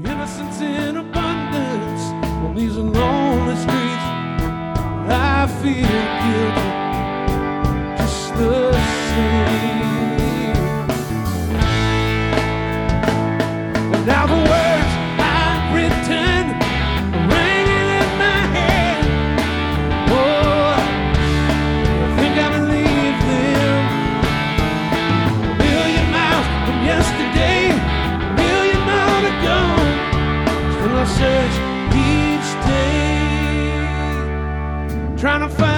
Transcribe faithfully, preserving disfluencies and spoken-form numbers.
innocence in abundance on these lonely streets. I feel guilty just the same. And now the words I've written are ringing in my head. Oh, I think I believe them. A million miles from yesterday, a million miles ago. Still I search each day, trying to find